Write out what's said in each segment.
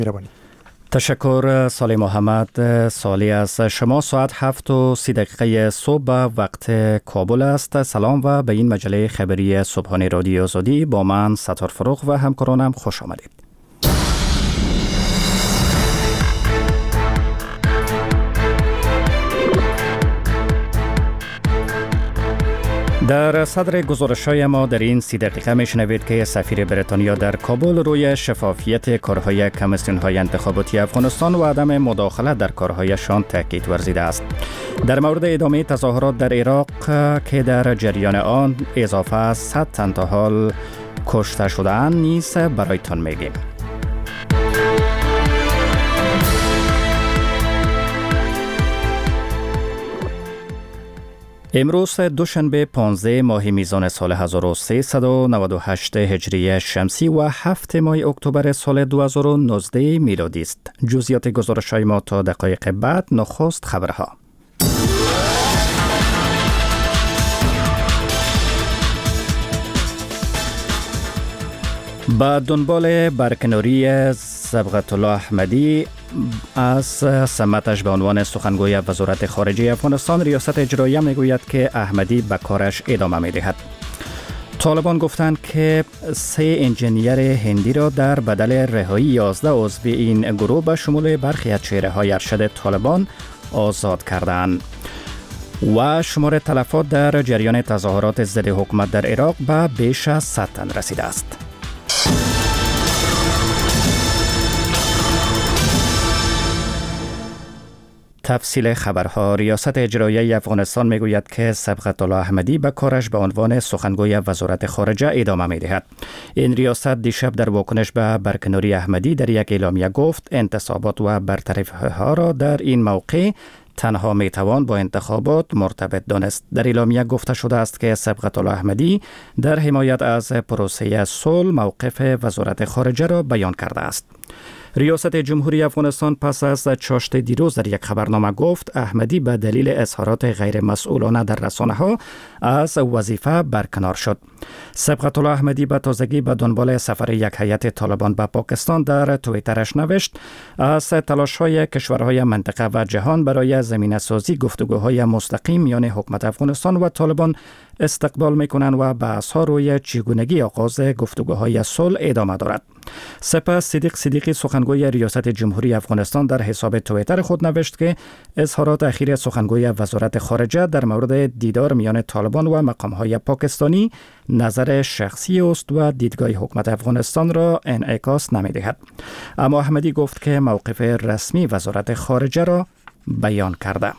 می‌روانی. تشکر سالی محمد. سالی از شما. ساعت 7:30 صبح وقت کابل است. سلام و به این مجله خبری صبحانه رادیو آزادی با من ستار فروغ و همکارانم خوش آمدید. در صدر گزارش‌های ما در این 30 دقیقه میشنوید که سفیر بریتانیا در کابل روی شفافیت کارهای کمیسیون‌های انتخاباتی افغانستان و عدم مداخله در کارهایشان تاکید ورزیده است. در مورد ادامه تظاهرات در عراق که در جریان آن اضافه از 100 تن تا حال کشته شده‌اند نیز برایتان میگیم. امروز دوشنبه 15 ماه میزان سال 1398 هجری شمسی و 7 ماه اکتبر سال 2019 میلادی است. جزئیات گزارش‌های ما تا دقایق بعد. نخست خبرها. با دنبال برکناری صبغت الله احمدی از سمتش به عنوان سخنگوی وزارت خارجه افغانستان، ریاست اجراییه میگوید که احمدی به کارش ادامه میدهد. طالبان گفتند که 3 انجینیر هندی را در بدل رهایی 11 عضو این گروه به شمول برخی از چهره‌های ارشد طالبان آزاد کردند. و شمار تلفات در جریان تظاهرات ضد حکومت در عراق به بیش از 100 تن رسیده است. تفصیل خبرها. ریاست اجراییه افغانستان میگوید که صبغت الله احمدی به کارش به عنوان سخنگوی وزارت خارجه ادامه میدهد. این ریاست دیشب در واکنش به برکناری احمدی در یک اعلامیه گفت انتصابات و برطرفی ها را در این موقع تنها میتوان با انتخابات مرتبط دانست. در اعلامیه گفته شده است که صبغت الله احمدی در حمایت از پروسه صلح موقف وزارت خارجه را بیان کرده است. ریاست جمهوری افغانستان پس از چاشت دیروز در یک خبرنامه گفت احمدی به دلیل اظهارات غیر مسئولانه در رسانه‌ها از وظیفه برکنار شد. صبغت الله احمدی به تازگی به دنبال سفر یک هیئت طالبان به پاکستان در توییترش نوشت از تلاش‌های کشورهای منطقه و جهان برای زمینه‌سازی گفتگوهای مستقیم میان حکومت افغانستان و طالبان استقبال می‌کنند و بحث‌ها روی چگونگی آغاز گفتگوهای صلح ادامه دارد. سپس صدیقی سخنگوی ریاست جمهوری افغانستان در حساب توییتر خود نوشت که اظهارات اخیر سخنگوی وزارت خارجه در مورد دیدار میان طالبان و مقام‌های پاکستانی نظر شخصی است و دیدگاه حکومت افغانستان را انعکاس نمی‌دهد. اما احمدی گفت که موقف رسمی وزارت خارجه را بیان کرده.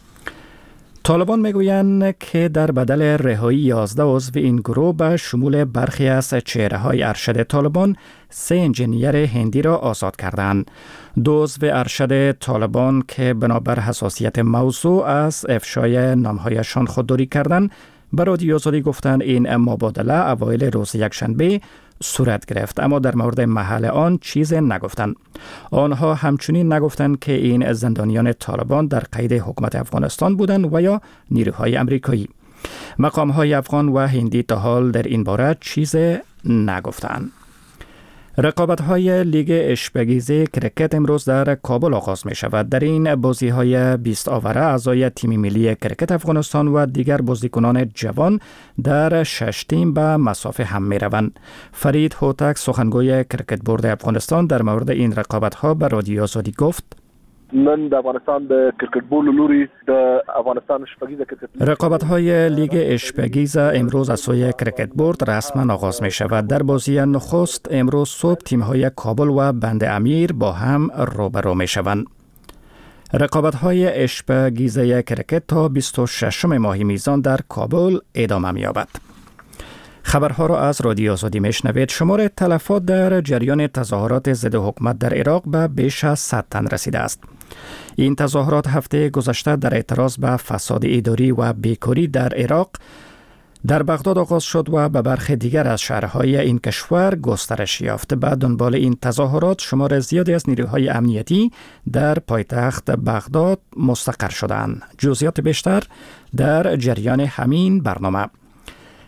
طالبان میگویند که در بدل رهایی 11 عضو این گروه به شمول برخی از چهره‌های ارشد طالبان 3 انجینیر هندی را آزاد کردند. 2 عضو ارشد طالبان که بنابر حساسیت موضوع از افشای نامهایشان خودداری کردند به رادیو آزادی گفتند این مبادله اوایل روز یکشنبه صورت گرفت، اما در مورد محل آن چیز نگفتند. آنها همچنین نگفتند که این زندانیان طالبان در قید حکومت افغانستان بودند و یا نیروهای امریکایی. مقام‌های افغان و هندی تا حال در این باره چیز نگفتند. رقابت‌های لیگ اشپگیزی کرکت امروز در کابل آغاز می شود. در این بازی‌های 20 آوره اعضای تیم ملی کرکت افغانستان و دیگر بازیکنان جوان در 6 تیم به مسافه هم می روند. فرید هوتک سخنگوی کرکت بورد افغانستان در مورد این رقابت‌ها به رادیو آزادی گفت نن د افغانستان د کرکټ بول لوري د افغانستان شپږیزه کرکټ رقابت‌های لیگ اشپگیز امروز از سوی کرکت بورد رسما آغاز می شود. در بازی نخست امروز صبح تیم‌های کابل و بند امیر با هم روبرو می شوند. رقابت‌های اشپگیزه کرکت تا 26 ماه میزان در کابل ادامه می‌یابد. خبرها را از رادیو آزادی میشنوید. شمار تلفات در جریان تظاهرات ضد حکومت در عراق به بیش از 100 تن رسیده است. این تظاهرات هفته گذشته در اعتراض به فساد اداری و بیکاری در عراق در بغداد آغاز شد و به برخی دیگر از شهرهای این کشور گسترش یافت. بعد دنبال این تظاهرات شمار زیادی از نیروهای امنیتی در پایتخت بغداد مستقر شدند. جزئیات بیشتر در جریان همین برنامه.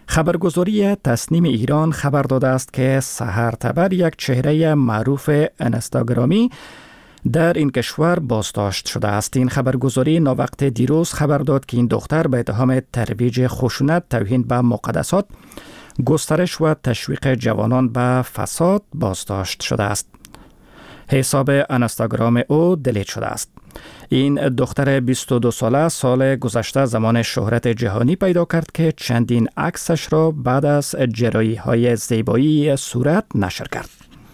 خبرگزاری تسنیم ایران خبر داده است که سحرتبر، یک چهره معروف اینستاگرامی، در این کشور بازداشت شده است. این خبرگزاری ناوقت دیروز خبر داد که این دختر به اتهام ترویج خشونت، توهین به مقدسات، گسترش و تشویق جوانان به فساد بازداشت شده است. حساب اینستاگرام او دیلیت شده است. این دختر 22 ساله سال گذشته زمان شهرت جهانی پیدا کرد که چندین عکسش را بعد از جراحی‌های زیبایی صورت نشر کرد.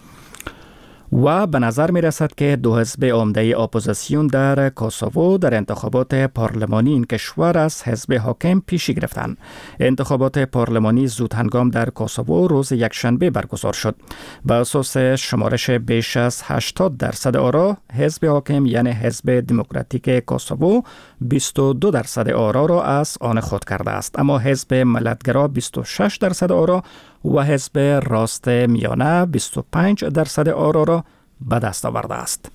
و به نظر می رسد که دو حزب عمده اپوزیسیون در کوسوو در انتخابات پارلمانی این کشور از حزب حاکم پیشی گرفتند. انتخابات پارلمانی زود هنگام در کوسوو روز یکشنبه برگزار شد. به اساس شمارش بیش از 80% آرا، حزب حاکم یعنی حزب دموکراتیک کوسوو 22% آرا را از آن خود کرده است، اما حزب ملتگرا 26% آرا و حزب راست میانه 25% آرا را به دست آورده است.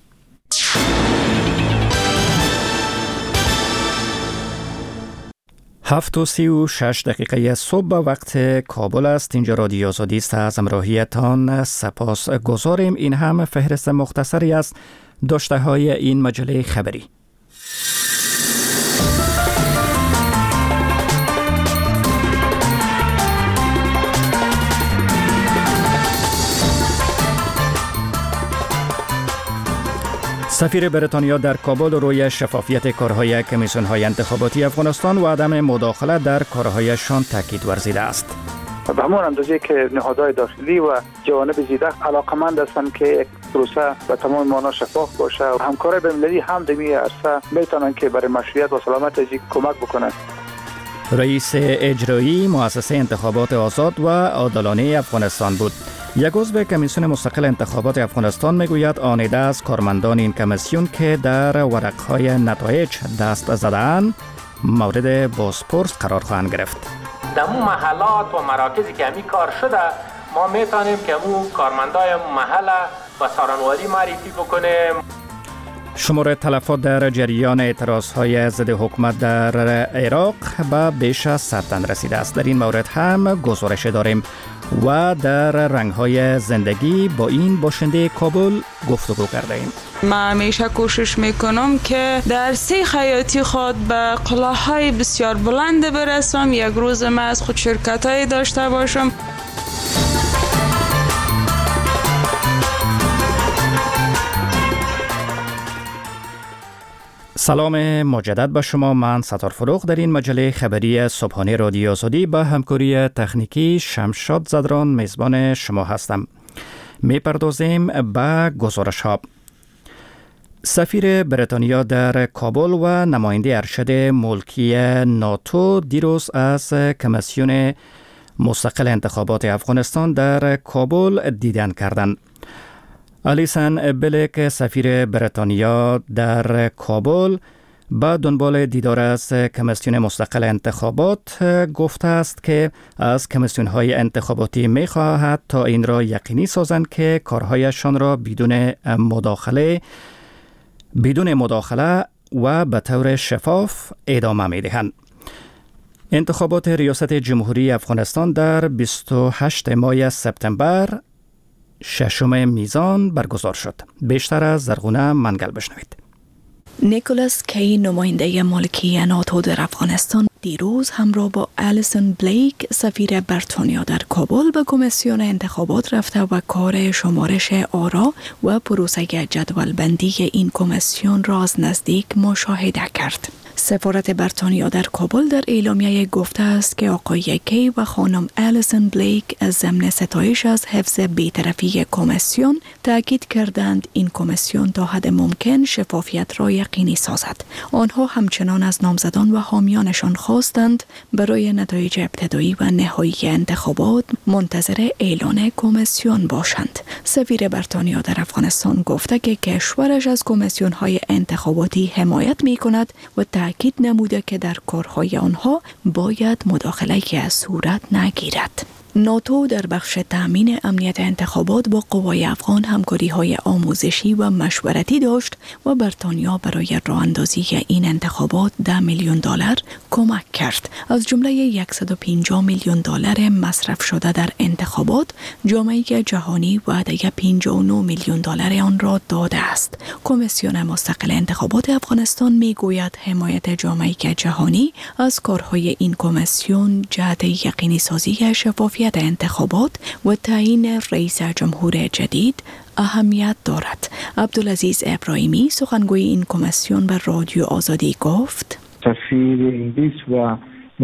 7:36 صبح وقت کابل است. اینجا رادیو آزادی است. از همراهیتان سپاس گذاریم. این هم فهرست مختصری از داشته های این مجله خبری. سفیر بریتانیا در کابل روی شفافیت کارهای کمیسیون‌های انتخاباتی افغانستان و عدم مداخله در کارهایشان تاکید ورزیده است. به همون اندازه که نهادهای داخلی و جوانب زیاده علاقمند هستند که یک پروسه به تمام معنا شفاف باشه و همکارای بین‌المللی هم در این عرصه میتونن که برای مشروعیت و سلامت کمک بکنند. رئیس اجرایی مؤسسه انتخابات آزاد و عادلانه افغانستان بود. یک عضو کمیسیون مستقل انتخابات افغانستان میگوید آنیده از کارمندان این کمیسیون که در ورقهای نتایج دست زدن مورد بازپرس قرار خواهند گرفت. در اون محلات و مراکزی که همی کار شده ما میتونیم که اون کارمندای محل و سارنواری معرفی بکنیم. شمار تلفات در جریان اعتراضهای ضد حکومت در عراق به بیش از 100 تن رسیده است. در این مورد هم گزارش داریم و در رنگ‌های زندگی با این باشنده کابل گفتگو کرده ایم. من همیشه کوشش میکنم که در سیر حیاتی خود به کلاه‌های بسیار بلند برسم. یک روز من از خود شرکت‌های داشته باشم. سلام مجدد به شما. من ستار فروغ در این مجله خبری صبحانه رادیو آزادی با همکاری تکنیکی شمشاد زدران میزبان شما هستم. میپردازیم به گزارش ها. سفیر بریتانیا در کابل و نماینده ارشد ملکی ناتو دیروز از کمیسیون مستقل انتخابات افغانستان در کابل دیدن کردند. الیسن بلک سفیر بریتانیا در کابل با دنبال دیدار از کمیسیون مستقل انتخابات گفته است که از کمیسیون‌های انتخاباتی می‌خواهد تا این را یقینی سازند که کارهایشان را بدون مداخله و به طور شفاف ادامه می‌دهند. انتخابات ریاست جمهوری افغانستان در 28 ماه سپتامبر ششم میزان برگزار شد. بیشتر از زرغونه منگل بشنوید. نیکولاس کی، نماینده ملکی ناتو در افغانستان، دیروز همراه با الیسن بلیک سفیر بریتانیا در کابل به کمیسیون انتخابات رفته و کار شمارش آرا و پروسه جدول بندی این کمیسیون را از نزدیک مشاهده کرد. سفارت بریتانیا در کابل در اعلامیه گفته است که آقای کی و خانم الیسن بلیک از ضمن ستایش از حفظ بی‌طرفی کمیسیون تاکید کردند این کمیسیون تا حد ممکن شفافیت را یقینی سازد. آنها همچنان از نامزدان و حامیانشان خواستند برای نتایج ابتدایی و نهایی انتخابات منتظر اعلان کمیسیون باشند. سفیر بریتانیا در افغانستان گفته که کشورش از کمیسیون‌های انتخاباتی حمایت می‌کند و تأکید نموده که در کارهای آنها باید مداخله صورت نگیرد. ناتو در بخش تأمین امنیت انتخابات با قوای افغان همکاری‌های آموزشی و مشورتی داشت و بریتانیا برای راه اندازی این انتخابات $10 میلیون کمک کرد. از جمله $150 میلیون مصرف شده در انتخابات، جامعه جهانی وعده $59 میلیون آن را داده است. کمیسیون مستقل انتخابات افغانستان میگوید حمایت جامعه جهانی از کارهای این کمیسیون جهت یقینی سازی شفافیت انتخابات و تعیین رئیس جمهور جدید اهمیت دارد. عبدالعزیز ابراهیمی سخنگوی این کمیسیون به رادیو آزادی گفت: سفیر انگلیس و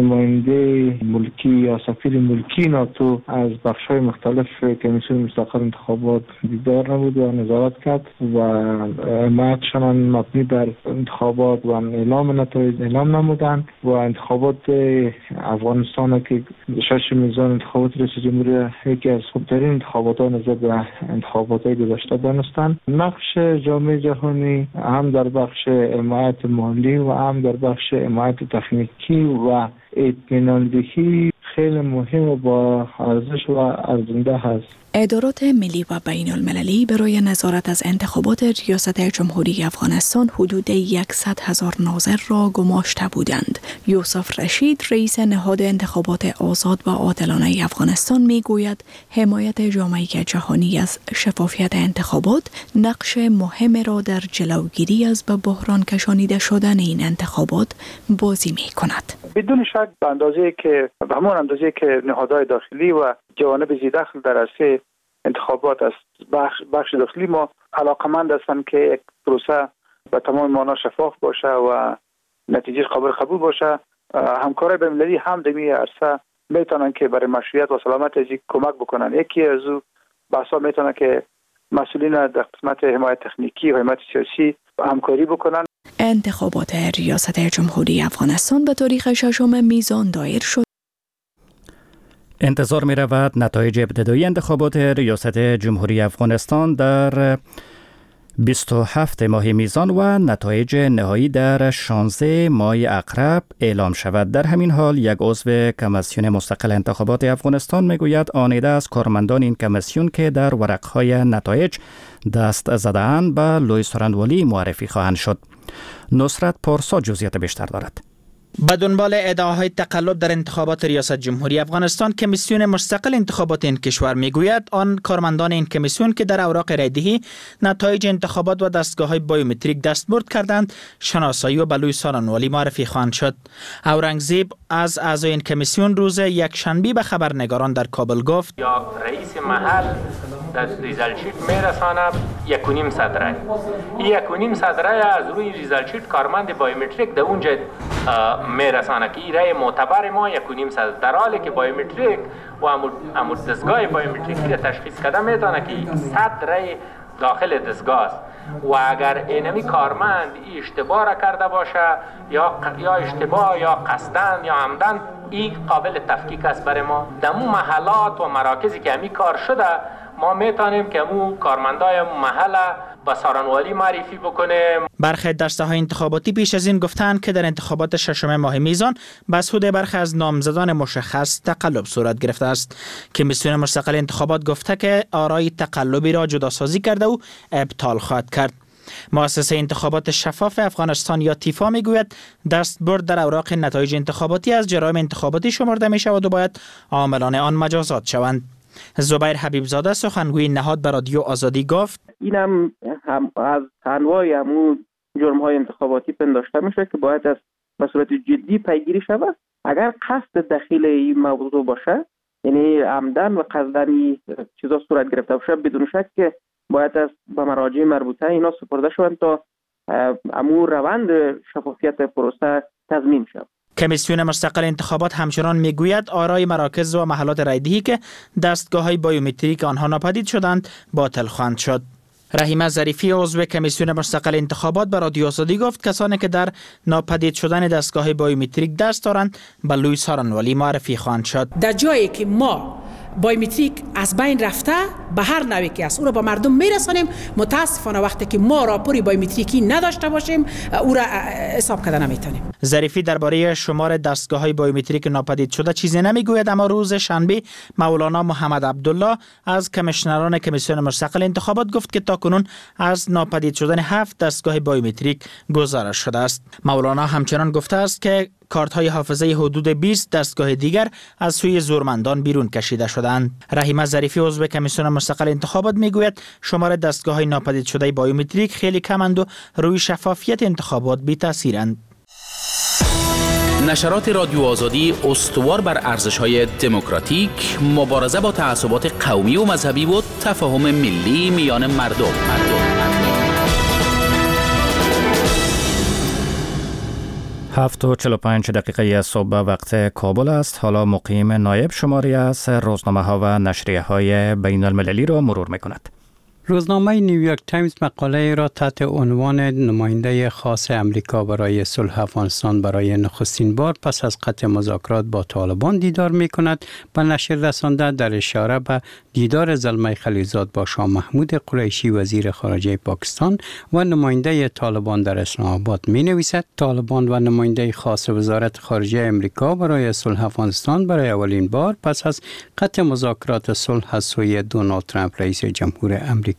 نماینده ملکی یا سفیر ملکی ناتو از بخش‌های مختلف کمیسیون مستقل انتخابات دیدار نمود و نظارت کرد و حمایتشان مبنی بر انتخابات و اعلام نتایج اعلام نمودند و انتخابات افغانستان که 6 میزان انتخابات رئیس جمهوری یکی از خوبترین انتخابات نسبت به انتخابات گذشته دانستند. نقش جامعه جهانی هم در بخش حمایت مالی و هم در بخش حمایت تکنیکی و اطمینان دهی خیلی مهم و با ارزش و ارزنده هست. ادارات ملی و بین المللی برای نظارت از انتخابات ریاست جمهوری افغانستان حدود 100,000 ناظر را گماشته بودند. یوسف رشید رئیس نهاد انتخابات آزاد و عادلانه افغانستان میگوید حمایت جامعه جهانی از شفافیت انتخابات نقش مهم را در جلوگیری از به بحران کشانیده شدن این انتخابات بازی می کند. بدون شک به همون اندازه که نهادهای داخلی و جوانب ذی‌دخل در عرصه انتخابات است، بخش داخلی ما علاقمند هستند که یک پروسه به تمام معنا شفاف باشه و نتیجه قابل قبول باشه. همکارای بین‌المللی هم در این عرصه میتونن که برای مشروعیت و سلامت از کمک بکنن. یکی از او بحثا میتونه که مسئولین در قسمت حمایت تکنیکی و حمایت سیاسی همکاری بکنن. انتخابات ریاست جمهوری افغانستان به تاریخ 6 میزان دایر شد. انتظار می رود نتایج ابتدایی انتخابات ریاست جمهوری افغانستان در 27 ماه میزان و نتایج نهایی در 16 ماه عقرب اعلام شود. در همین حال یک عضو کمیسیون مستقل انتخابات افغانستان میگوید آنیده از کارمندان این کمیسیون که در ورقهای نتایج دست زده‌اند به لوی سارنوالی معرفی خواهند شد. نصرت پارسا جزئیات بیشتر دارد. به دنبال ادعاهای تقلب در انتخابات ریاست جمهوری افغانستان، کمیسیون مستقل انتخابات این کشور میگوید آن کارمندان این کمیسیون که در اوراق رایدهی نتایج انتخابات و دستگاه‌های بایومتریک دستبرد کردند، شناسایی و به لوی سارنوالی معرفی خواهند شد. اورنگزیب از اعضای این کمیسیون روز یکشنبه به خبرنگاران در کابل گفت: یا رئیس محل در ریزالت شیت میرساند 1.5 رای. این 1.5 رای از روی ریزالت شیت کارمند بایومتریک در اونجا میرسانه که این رای معتبر ما 1.5 در حالی که بایومتریک و امور دستگاه بایومتریکی را تشخیص کرده میتونه که 100 رای داخل دستگاه است و اگر اینمی کارمند این اشتباه را کرده باشه یا اشتباه یا قصدن یا عمدن، این قابل تفکیک است برای ما. در مو محلات و مراکزی که همی کار شده ما میتونیم که مو کارمندای محل با سارنوالی معرفی بکنیم. برخی دسته‌های انتخاباتی پیش از این گفتند که در انتخابات 6 ماه میزان به سود برخی از نامزدان مشخص تقلب صورت گرفته است. کمیسیون مستقل انتخابات گفته که آرای تقلبی را جداسازی کرده و ابطال خواهد کرد. مؤسسه انتخابات شفاف افغانستان یا تیفا میگوید دستبرد در اوراق نتایج انتخاباتی از جرایم انتخاباتی شمرده می شود و باید عاملان آن مجازات شوند. زبیر حبیبزاده سخنگوی نهاد به رادیو آزادی گفت: این هم از انواع همون جرم‌های انتخاباتی پنداشته میشه که باید از به صورت جدی پیگیری شود. اگر قصد دخیل این موضوع باشه، یعنی عمدن و قصدن چیزا صورت گرفته باشه، بدون شک که باید از به مراجع مربوطه اینا سپرده شوند تا امور روند شفافیت پروسه تضمین شود. کمیسیون مستقل انتخابات همچنان میگوید آرای مراکز و محلات رایدهی که دستگاه‌های بایومتریک آنها ناپدید شدند باطل خواهند شد. رحیمه ظریفی عضو کمیسیون مستقل انتخابات به رادیو آزادی گفت کسانی که در ناپدید شدن دستگاه بایومتریک دست دارند به لوی سارنوالی معرفی خواهند شد. در جایی که ما بایومتریک از بین رفته به هر نوعی که است او را به مردم میرسانیم. متاسفانه وقتی که ما راپوری بایومتریکی نداشته باشیم او را حساب کرده نمیتونیم. ظریفی درباره شمار دستگاه‌های بایومتریک ناپدید شده چیزی نمیگوید، اما روز شنبه مولانا محمد عبدالله از کمیشنران کمیسیون مستقل انتخابات گفت که تاکنون از ناپدید شدن 7 دستگاه بایومتریک گزارش شده است. مولانا همچنان گفته است که کارت‌های حافظه حدود 20 دستگاه دیگر از سوی زورمندان بیرون کشیده شدند. رحیمه ظریفی عضو کمیسیون مستقل انتخابات میگوید شمار دستگاه‌های ناپدید شده بایومتریک خیلی کمند و روی شفافیت انتخابات بی‌تاثیرند. نشرات رادیو آزادی استوار بر ارزش‌های دموکراتیک، مبارزه با تعصبات قومی و مذهبی و تفاهم ملی میان مردم. 7:45 دقیقه صبح وقت کابل است. حالا مقیم نایب شماری از روزنامه‌ها و نشریه‌های بین المللی را مرور می‌کند. روزنامه نیویورک تایمز مقاله را تحت عنوان نماینده خاص امریکا برای صلح افغانستان برای نخستین بار پس از قطع مذاکرات با طالبان دیدار می کند به نشر رسانده در اشاره به دیدار زلمه خلیلزاد با شاه محمود قریشی وزیر خارجه پاکستان و نماینده طالبان در اسلام آباد می نویسد طالبان و نماینده خاص وزارت خارجه امریکا برای صلح افغانستان برای اولین بار پس از قطع مذاکرات صلح از سوی دونالد ترامپ رئیس جمهور امریکا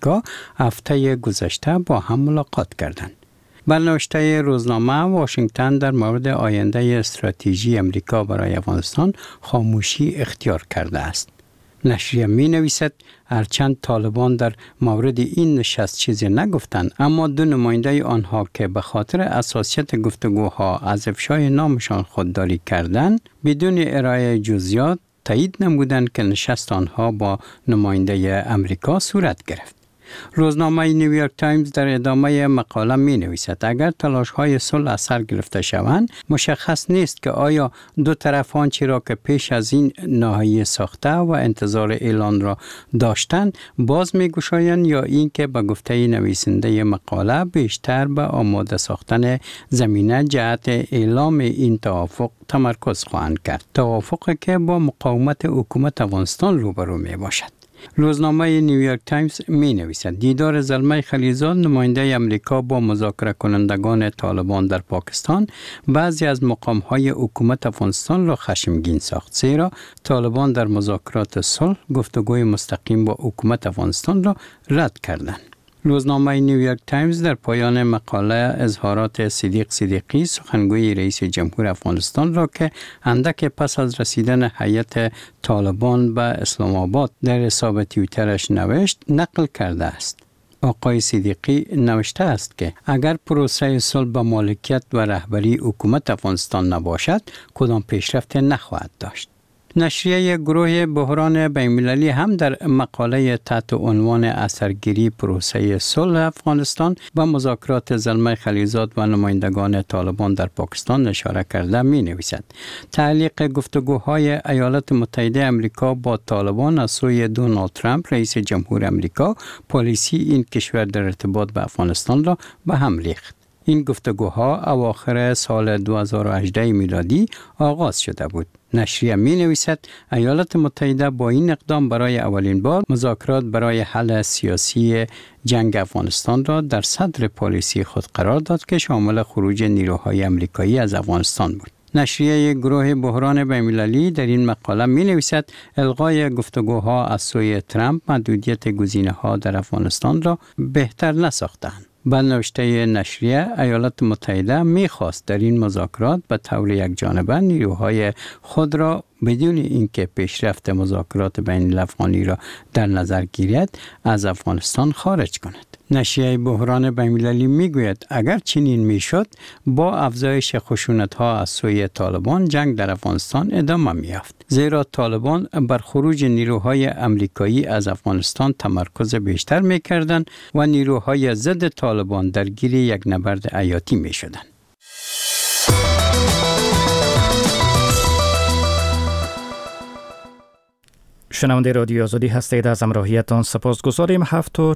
هفته گذشته با هم ملاقات کردند. بر نوشته روزنامه واشنگتن در مورد آینده استراتژی امریکا برای افغانستان خاموشی اختیار کرده است. نشریه می نویسد هرچند طالبان در مورد این نشست چیزی نگفتند، اما دو نماینده آنها که به خاطر اساسیت گفتگوها از افشای نامشان خودداری کردند بدون ارائه جزئیات تایید نمودند که نشست آنها با نماینده امریکا صورت گرفت. روزنامه نیویورک تایمز در ادامه مقاله می نویسد اگر تلاش‌های صلح از سر گرفته شوند مشخص نیست که آیا دو طرف آنچه را که پیش از این نهایی ساخته و انتظار اعلان را داشتند باز می گشایند یا اینکه به گفته نویسنده مقاله بیشتر به آماده ساختن زمینه جهت اعلام این توافق تمرکز خواهند کرد، توافقی که با مقاومت حکومت افغانستان روبرو می باشد. روزنامه نیویورک تایمز می نویسد دیدار زلمه خلیلزاد نماینده امریکا با مذاکره کنندگان طالبان در پاکستان بعضی از مقام‌های حکومت افغانستان را خشمگین ساخت، زیرا طالبان در مذاکرات صلح گفتگوی مستقیم با حکومت افغانستان را رد کردند. روزنامه نیویورک تایمز در پایان مقاله اظهارات صدیق صدیقی سخنگوی رئیس جمهور افغانستان را که اندک پس از رسیدن هیئت طالبان به اسلام آباد در حساب توییترش نوشت نقل کرده است. آقای صدیقی نوشته است که اگر پروسه صلح به مالکیت و رهبری حکومت افغانستان نباشد کدام پیشرفت نخواهد داشت. نشریه گروه بحران بین‌المللی هم در مقاله تحت عنوان اثرگیری پروسه صلح افغانستان و مذاکرات زلمه خلیلزاد و نمایندگان طالبان در پاکستان اشاره کرده می نویسد تعلیق گفتگوهای ایالات متحده امریکا با طالبان از سوی دونالد ترامپ رئیس جمهور امریکا پالیسی این کشور در ارتباط به افغانستان را به هم ریخت. این گفتگوها اواخر سال 2018 میلادی آغاز شده بود. نشریه می نویسد ایالات متحده با این اقدام برای اولین بار مذاکرات برای حل سیاسی جنگ افغانستان را در صدر پالیسی خود قرار داد که شامل خروج نیروهای امریکایی از افغانستان بود. نشریه گروه بحران بین‌المللی در این مقاله می نویسد الغای گفتگوها از سوی ترامپ محدودیت گزینه‌ها در افغانستان را بهتر نساختند. به نوشته نشریه ایالات متحده می‌خواست در این مذاکرات به طور یکجانبه نیروهای خود را بدون اینکه پیشرفت مذاکرات بین الافغانی را در نظر گیرد از افغانستان خارج کند. نشریه بحران بین‌المللی میگوید اگر چنین میشد با افزایش خشونت‌ها از سوی طالبان جنگ در افغانستان ادامه می‌یافت، زیرا طالبان بر خروج نیروهای امریکایی از افغانستان تمرکز بیشتر می‌کردند و نیروهای ضد طالبان درگیر یک نبرد حیاتی می‌شدند. شنونده رادیو آزادی هستید. از همراهیتان سپاسگزاریم.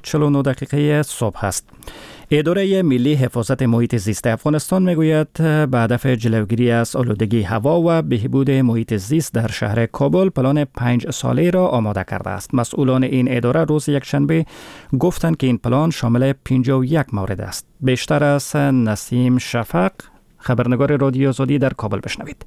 7:49 صبح است. اداره ملی حفاظت محیط زیست افغانستان میگوید به هدف جلوگیری از آلودگی هوا و بهبود محیط زیست در شهر کابل پلان 5 ساله را آماده کرده است. مسئولان این اداره روز یکشنبه گفتند که این پلان شامل 51 مورد است. بیشتر از نسیم شفق، خبرنگار رادیو آزادی، در کابل بشنوید.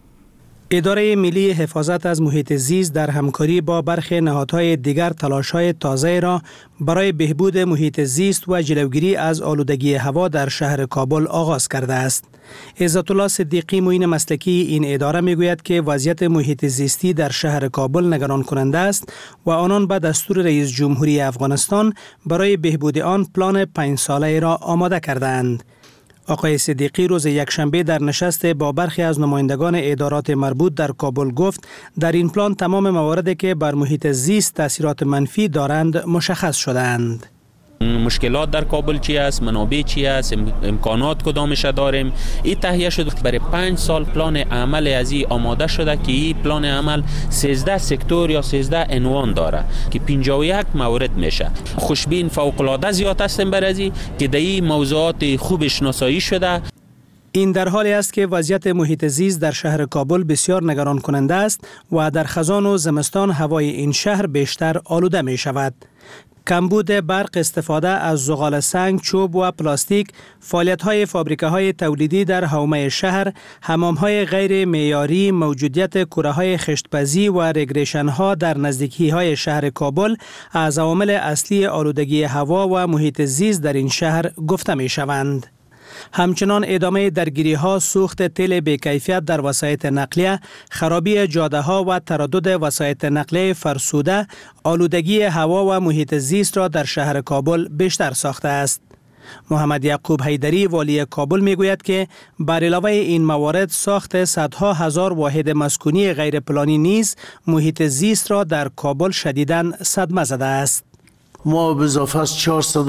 اداره ملی حفاظت از محیط زیست در همکاری با برخی نهادهای دیگر تلاش‌های تازه را برای بهبود محیط زیست و جلوگیری از آلودگی هوا در شهر کابل آغاز کرده است. عزت الله صدیقی، معین مسلکی این اداره میگوید که وضعیت محیط زیستی در شهر کابل نگران کننده است و آنان به دستور رئیس جمهوری افغانستان برای بهبود آن پلان 5 ساله را آماده کردند. آقای صدیقی روز یکشنبه در نشست با برخی از نمایندگان ادارات مربوط در کابل گفت در این پلان تمام مواردی که بر محیط زیست تاثیرات منفی دارند مشخص شدند. مشکلات در کابل چی است، منابع چی است، امکانات کدامش داریم. این تهیه شده برای 5 سال پلان عمل از این آماده شده که این پلان عمل 13 سکتور یا 13 عنوان داره که 51 مورد میشه. خوشبین فوق العاده زیاد هستیم بر از این که در این موضوعات خوب شناسایی شده. این در حالی است که وضعیت محیط زیست در شهر کابل بسیار نگران کننده است و در خزان و زمستان هوای این شهر بیشتر آلوده می شود. کمبود برق، استفاده از زغال سنگ، چوب و پلاستیک، فعالیت‌های فابریکه‌های تولیدی در حومه شهر، حمام‌های غیر معیاری، موجودیت کره‌های خشتپزی و رگریشن‌ها در نزدیکی‌های شهر کابل از عوامل اصلی آلودگی هوا و محیط زیست در این شهر گفته می‌شوند. همچنان ادامه درگیری‌ها، سوخت تیل بی‌کیفیت در وسایط نقلیه، خرابی جاده‌ها و تردد وسایط نقلیه فرسوده، آلودگی هوا و محیط زیست را در شهر کابل بیشتر ساخته است. محمد یعقوب حیدری، والی کابل، میگوید که بر علاوه این موارد ساخت صدها هزار واحد مسکونی غیر پلانی نیز محیط زیست را در کابل شدیداً صدمه زده است. ما به اضافه از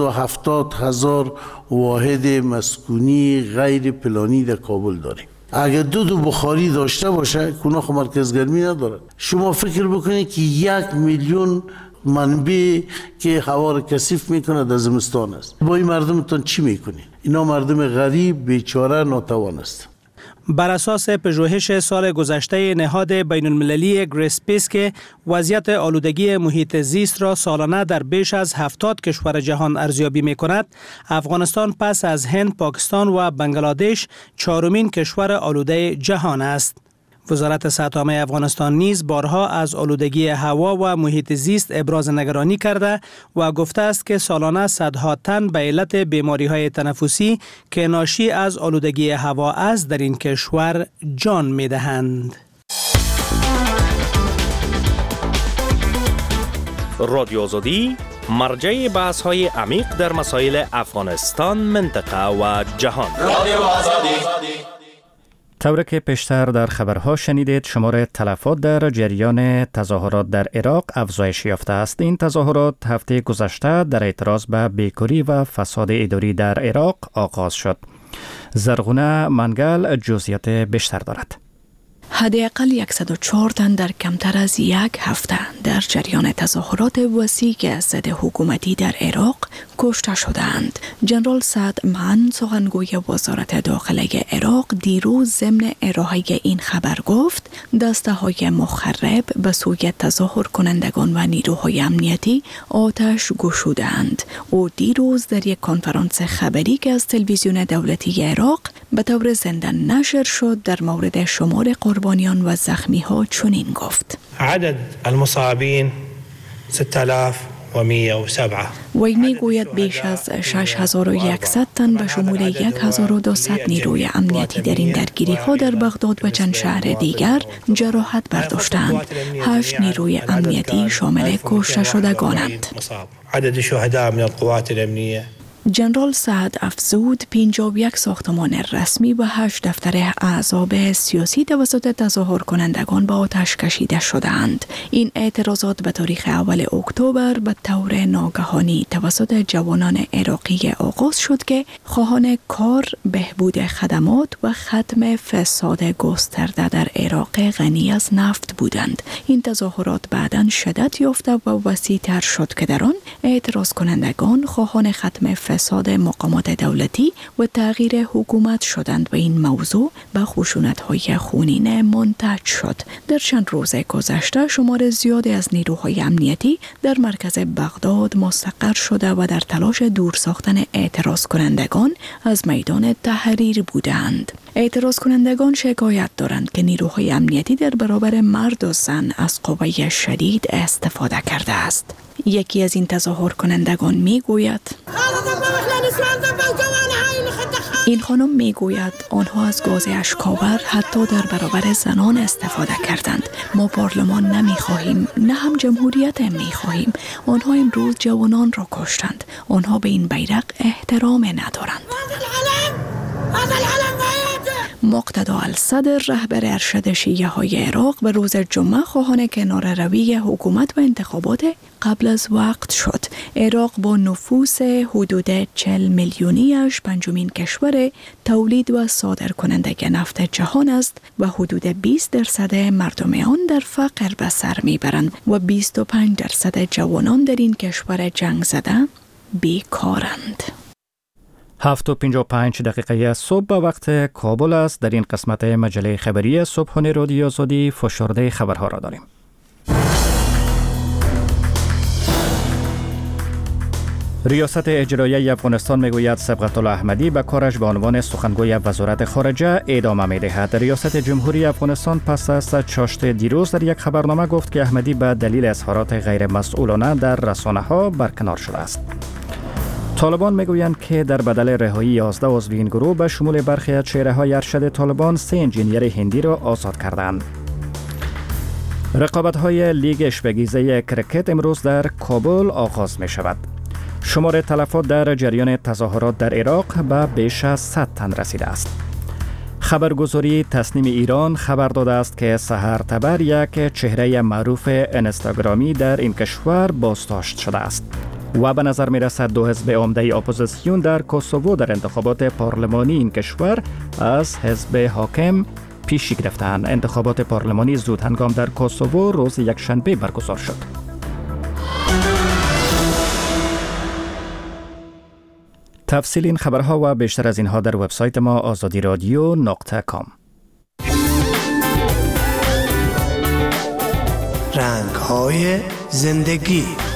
470,000 واحد مسکونی غیر پلانی در کابل داریم. اگر دو بخاری داشته باشه کناخ مرکز گرمی ندارد. شما فکر بکنید که 1 میلیون منبع که هوا را کثیف میکنه در زمستان است. با این مردمتان چی میکنید؟ اینا مردم غریب، بیچاره، ناتوان است. بر اساس پژوهش سال گذشته نهاد بین المللی گریسپیس که وضعیت آلودگی محیط زیست را سالانه در بیش از 70 کشور جهان ارزیابی می کند، افغانستان پس از هند، پاکستان و بنگلادش 4مین کشور آلوده جهان است. وزارت صحت عامه افغانستان نیز بارها از آلودگی هوا و محیط زیست ابراز نگرانی کرده و گفته است که سالانه صدها تن به علت بیماری‌های تنفسی که ناشی از آلودگی هوا است در این کشور جان می‌دهند. رادیو آزادی مرجع بحث‌های عمیق در مسائل افغانستان، منطقه و جهان. رادیو آزادی. طوری که پیشتر در خبرها شنیدید، شمار تلفات در جریان تظاهرات در عراق افزایش یافته است. این تظاهرات هفته گذشته در اعتراض به بیکاری و فساد اداری در عراق آغاز شد. زرغونه منگل جزئیات بیشتر دارد. حداقل 104 تن در کمتر از یک هفته در جریان تظاهرات وسیع ضد حکومتی در عراق کشته شدند. جنرال سعد معن، سخنگوی وزارت داخله عراق، دیروز ضمن ارائه این خبر گفت دسته‌های مخرب به سوی تظاهر کنندگان و نیروهای امنیتی آتش گشودند. او دیروز در یک کنفرانس خبری که از تلویزیون دولتی عراق به طور زنده نشر شد در مورد شمار قربانیان و زخمی ها چنین گفت: عدد المصابین 6107. وی میگوید بیش از 6100 تن به شمول 1200 نیروی امنیتی در این درگیری ها در بغداد و چند شهر دیگر جراحت برداشتند. 8 نیروی امنیتی شامل کشته شدگانند. عدد شهداء من القوات الامنیه جنرال سعد افزود 51 ساختمان رسمی و 8 دفتر احزاب سیاسی توسط تظاهر کنندگان با آتش کشیده شدند. این اعتراضات به تاریخ اول اکتبر به طور ناگهانی توسط جوانان عراقی آغاز شد که خواهان کار، بهبود خدمات و ختم فساد گسترده در عراق غنی از نفت بودند. این تظاهرات بعداً شدت یافته و وسیع‌تر شد که در آن اعتراض کنندگان خواهان ختم فساد مقامات دولتی و تغییر حکومت شدند و این موضوع به خشونت‌های خونین منتج شد. در چند روز گذشته شمار زیادی از نیروهای امنیتی در مرکز بغداد مستقر شده و در تلاش دور ساختن اعتراض کنندگان از میدان تحریر بودند. اعتراض کنندگان شکایت دارند که نیروهای امنیتی در برابر مرد و زن از قوه شدید استفاده کرده است. یکی از این تظاهر کنندگان میگوید این خانم میگوید آنها از گاز اشک‌آور حتی در برابر زنان استفاده کردند. ما پارلمان نمیخواهیم، نه هم جمهوریت میخواهیم. آنها امروز جوانان را کشتند. آنها به این بیرق احترام ندارند. مقتدا الصدر رهبر ارشد شیعه های عراق به روز جمعه خواهان کناره‌روی حکومت و انتخابات قبل از وقت شد. عراق با نفوس حدود 40 میلیونیش پنجمین کشور تولید و صادر کننده نفت جهان است و حدود 20% مردم آن در فقر به سر میبرند و 25% جوانان در این کشور جنگ زده بیکارند. 7:55 صبح به وقت کابل است. در این قسمت مجله خبری صبحانه رادیو آزادی فشرده خبرها را داریم. ریاست اجرایی افغانستان میگوید صبغت الله احمدی به کارش به عنوان سخنگوی وزارت خارجه ادامه میدهد. ریاست جمهوری افغانستان پس از چاشت دیروز در یک خبرنامه گفت که احمدی به دلیل اظهارات غیر مسئولانه در رسانه‌ها برکنار شده است. طالبان میگویند که در بدل رهایی 11 عضو این گروه به شمول برخی از چهره‌های ارشد طالبان 3 انجینیر هندی را آزاد کردند. رقابت‌های لیگ اشبگیزه کرکت امروز در کابل آغاز می‌شود. شمار تلفات در جریان تظاهرات در عراق به بیش از 100 تن رسیده است. خبرگزاری تصنیم ایران خبر داده است که سحر تبر یک چهره معروف اینستاگرامی در این کشور بازداشت شده است و به نظر می رسد 2 حزب عمده اپوزیسیون در کوسوو در انتخابات پارلمانی این کشور از حزب حاکم پیشی گرفتند. انتخابات پارلمانی زود هنگام در کوسوو روز یکشنبه برگزار شد. تفصیل این خبرها و بیشتر از اینها در وبسایت ما azadiradio.com. رنگ‌های زندگی